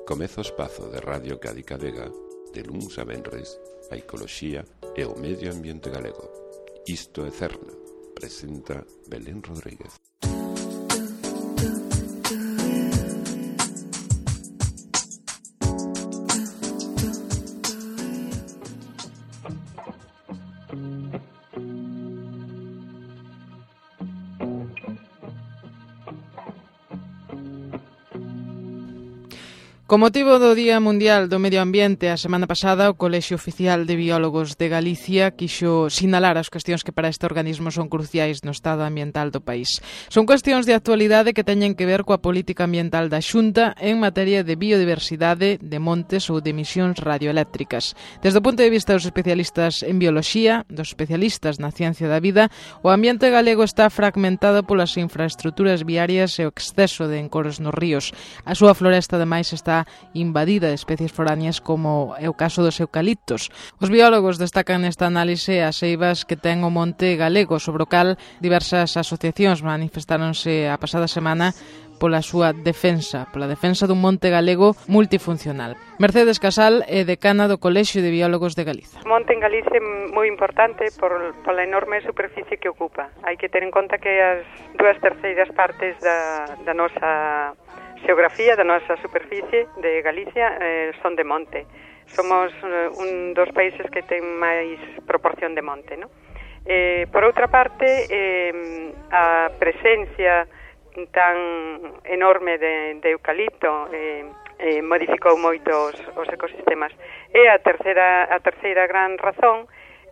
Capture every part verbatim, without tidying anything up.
Comeza o espazo de Radio Cádica Vega, de luns a venres, a ecoloxía e o medio ambiente galego. Isto é Cerna, presenta Belén Rodríguez. Con motivo do Día Mundial do Medio Ambiente, a semana pasada, o Colexio Oficial de Biólogos de Galicia quixo sinalar as cuestións que para este organismo son cruciais no estado ambiental do país. Son cuestións de actualidade que teñen que ver coa política ambiental da Xunta en materia de biodiversidade, de montes ou de emisións radioeléctricas. Desde o punto de vista dos especialistas en bioloxía, dos especialistas na ciencia da vida, o ambiente galego está fragmentado polas infraestructuras viarias e o exceso de encoros nos ríos. A súa floresta, ademais, está invadida de especies foráneas como é o caso dos eucaliptos. Os biólogos destacan nesta análise as eivas que ten o monte galego, sobre o cal diversas asociacións manifestáronse a pasada semana pola súa defensa, pola defensa dun monte galego multifuncional. Mercedes Casal é decana do Colexio de Biólogos de Galiza. O monte en Galicia é moi importante por, pola enorme superficie que ocupa. Hai que ter en conta que as dúas terceiras partes da, da nosa xeografía, da nosa superficie de Galicia eh, son de monte. Somos eh, un dos países que ten máis proporción de monte, ¿no? Eh, por outra parte, eh, a presencia tan enorme de, de eucalipto eh, eh, modificou moito os, os ecosistemas. E a terceira, a terceira gran razón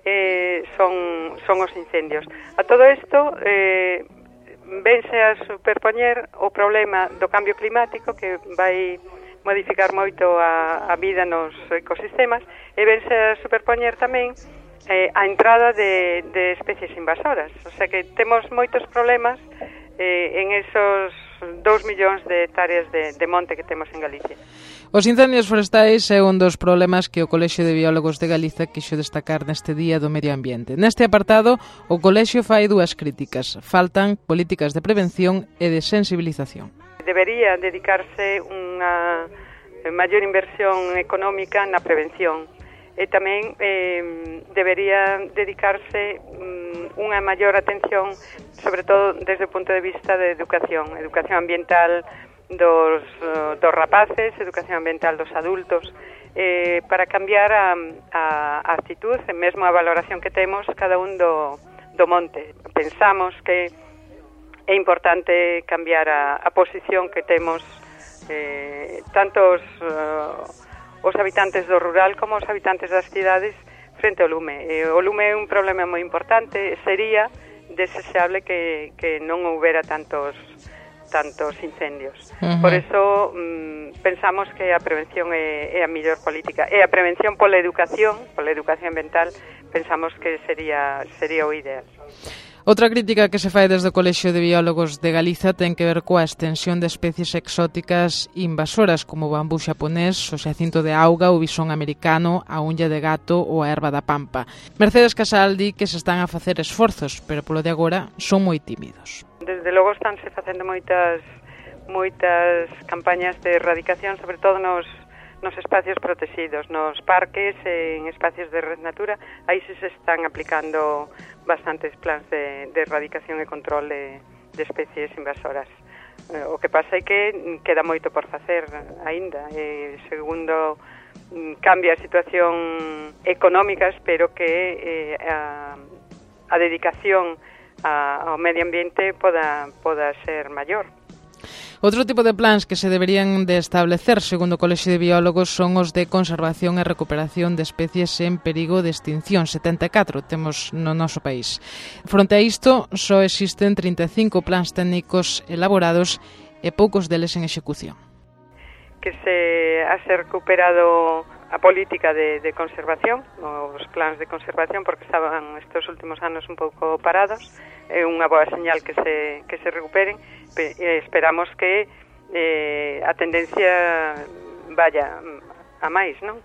eh, son, son os incendios. A todo isto eh, vense a superpoñer o problema do cambio climático que vai modificar moito a, a vida nos ecosistemas e vense a superpoñer tamén eh, a entrada de, de especies invasoras. O sea que temos moitos problemas eh, en esos dous millóns de hectáreas de, de monte que temos en Galicia. Os incendios forestais é un dos problemas que o Colexio de Biólogos de Galiza quixo destacar neste Día do Medio Ambiente. Neste apartado, o Colexio fai dúas críticas. Faltan políticas de prevención e de sensibilización. Debería dedicarse unha maior inversión económica na prevención e tamén eh, debería dedicarse um, unha maior atención, sobre todo desde o punto de vista de educación, educación ambiental dos, uh, dos rapaces, educación ambiental dos adultos, eh, para cambiar a, a, a actitud e mesmo a valoración que temos cada un do, do monte. Pensamos que é importante cambiar a, a posición que temos eh, tantos uh, os habitantes do rural como os habitantes das cidades frente ao lume. Eh, o lume é un problema moi importante, sería desexable que, que non houbera tantos tantos incendios. Uh-huh. Por eso mmm, pensamos que a prevención é, é a mellor política. E a prevención pola educación, pola educación ambiental, pensamos que sería sería o ideal. Outra crítica que se fai desde o Colexio de Biólogos de Galiza ten que ver coa extensión de especies exóticas invasoras como o bambú xaponés, o xacinto de auga, o bisón americano, a uña de gato ou a erva da pampa. Mercedes Casal di que se están a facer esforzos, pero polo de agora son moi tímidos. Desde logo estánse facendo moitas moitas campañas de erradicación, sobre todo nos nos espacios protegidos, nos parques, en espacios de red natura, aí se están aplicando bastantes plans de, de erradicación e control de, de especies invasoras. Eh, o que pasa é que queda moito por facer aínda. Eh, segundo cambia a situación económica, espero que eh, a, a dedicación a, ao medio ambiente poda, poda ser maior. Outro tipo de plans que se deberían de establecer, segundo o Colexio de Biólogos, son os de conservación e recuperación de especies en perigo de extinción. setenta e catro temos no noso país. Fronte a isto, só existen trinta e cinco plans técnicos elaborados e poucos deles en execución. Que se ha se recuperado a política de, de conservación, os plans de conservación, porque estaban estes últimos anos un pouco parados. É unha boa señal que se, que se recuperen. E esperamos que eh, a tendencia vaya a máis, non?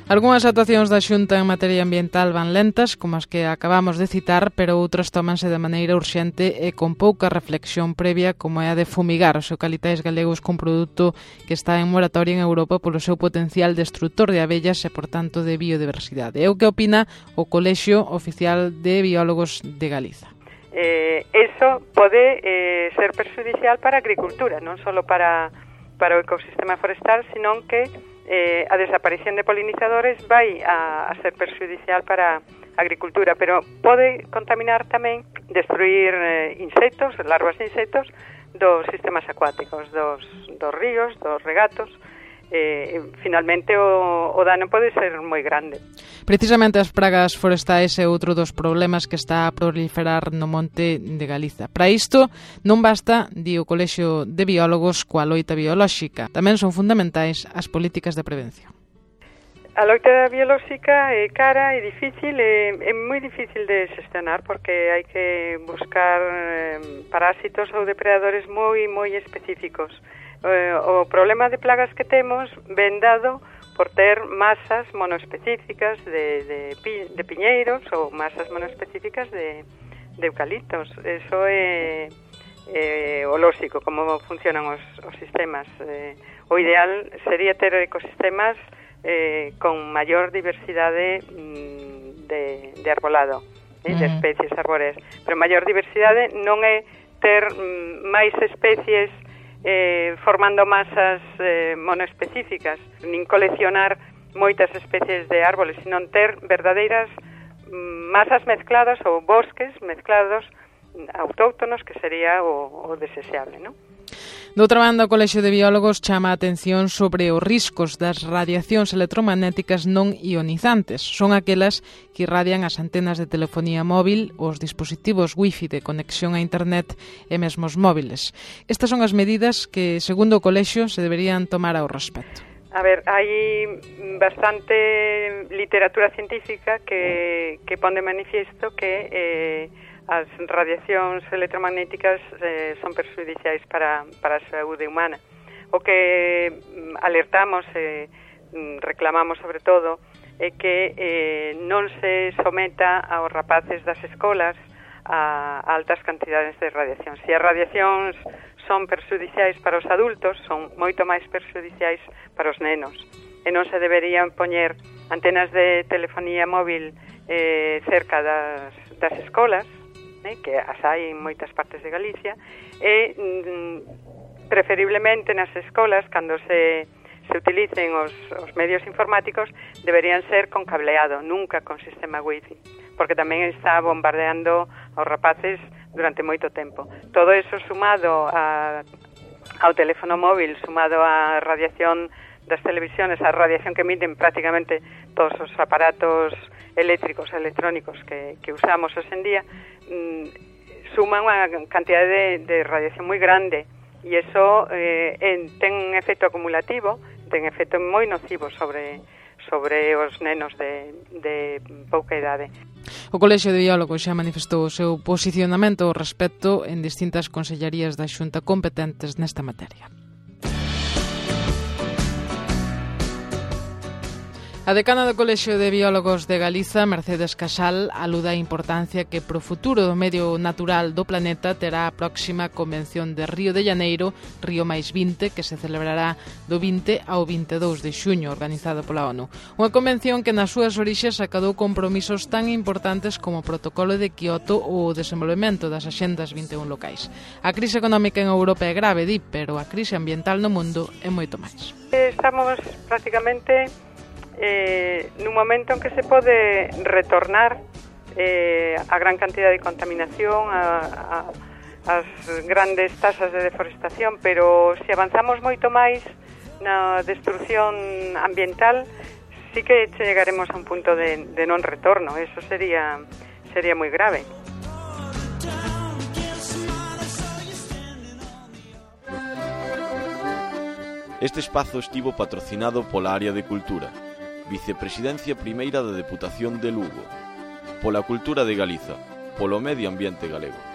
Algúnas actuacións da Xunta en materia ambiental van lentas, como as que acabamos de citar, pero outras tómanse de maneira urxente e con pouca reflexión previa, como é a de fumigar os eucaliptais galegos cun produto que está en moratoria en Europa polo seu potencial destructor de abellas e, por tanto, de biodiversidade. É o que opina o Colexio Oficial de Biólogos de Galiza. Eh, eso pode eh, ser perjudicial para a agricultura, non só para, para o ecosistema forestal, senón que Eh, a desaparición de polinizadores vai a, a ser perjudicial para a agricultura, pero pode contaminar tamén, destruir eh, insectos, larvas de insectos dos sistemas acuáticos, dos, dos ríos, dos regatos. Eh, finalmente o, o dano pode ser moi grande. Precisamente as pragas forestais é outro dos problemas que está a proliferar no monte de Galiza. Para isto non basta, di o Colexio de Biólogos, coa loita biolóxica. Tamén son fundamentais as políticas de prevención. A loita biolóxica é cara, é difícil, é, é moi difícil de xestionar porque hai que buscar eh, parásitos ou depredadores moi, moi específicos. O problema de plagas que temos ven dado por ter masas monoespecíficas de, de, de piñeiros ou masas monoespecíficas de, de eucaliptos. Eso é, é o lóxico, como funcionan os, os sistemas. Eh, o ideal sería ter ecosistemas eh, con maior diversidade mm, de, de arbolado, eh, de especies arbóreas. Pero maior diversidade non é ter mm, máis especies Eh, formando masas eh, monoespecíficas, nin coleccionar moitas especies de árboles, sino ter verdadeiras mm, masas mezcladas ou bosques mezclados autóctonos, que sería o, o desexable, non? Doutra banda, o Colexio de Biólogos chama a atención sobre os riscos das radiacións electromagnéticas non ionizantes. Son aquelas que irradian as antenas de telefonía móvil, os dispositivos wifi de conexión a internet e mesmo os móviles. Estas son as medidas que, segundo o Colexio, se deberían tomar ao respecto. A ver, hai bastante literatura científica que, que pon de manifiesto que eh, as radiacións electromagnéticas eh, son perjudiciais para, para a saúde humana. O que alertamos e eh, reclamamos sobre todo é que eh, non se someta aos rapaces das escolas a altas cantidades de radiación. Se as radiacións son perjudiciais para os adultos, son moito máis perjudiciais para os nenos. E non se deberían poñer antenas de telefonía móvil eh, cerca das, das escolas, eh, que as hai en moitas partes de Galicia, e mm, preferiblemente nas escolas, cando se, se utilicen os, os medios informáticos, deberían ser con cableado, nunca con sistema wifi, porque tamén está bombardeando aos rapaces durante moito tempo. Todo eso sumado a, ao teléfono móvil, sumado á radiación das televisións, a radiación que emiten prácticamente todos os aparatos eléctricos e electrónicos que, que usamos hoxe en día, mm, suman unha cantidade de, de radiación moi grande, e iso eh, en, ten un efecto acumulativo, ten efecto moi nocivo sobre, sobre os nenos de, de pouca idade. O Colexio de Biólogos xa manifestou o seu posicionamento ao respecto en distintas consellarías da Xunta competentes nesta materia. A decana do Colexio de Biólogos de Galiza, Mercedes Casal, aluda a importancia que pro futuro do medio natural do planeta terá a próxima Convención de Río de Janeiro, Río máis vinte, que se celebrará do vinte ao vinte e dous de xuño, organizada pola ONU. Unha convención que nas súas orixes acadou compromisos tan importantes como o Protocolo de Kioto ou o desenvolvemento das Axendas vinte e un locais. A crise económica en Europa é grave, di, pero a crise ambiental no mundo é moito máis. Estamos prácticamente Eh, nun momento en que se pode retornar eh, a gran cantidad de contaminación, a, a, as grandes tasas de deforestación, pero se avanzamos moito máis na destrucción ambiental, sí que chegaremos a un punto de, de non retorno. Eso sería, sería moi grave. Este espazo estivo patrocinado pola área de Cultura, Vicepresidencia Primeira da Deputación de Lugo, pola Cultura de Galiza, polo Medio Ambiente Galego.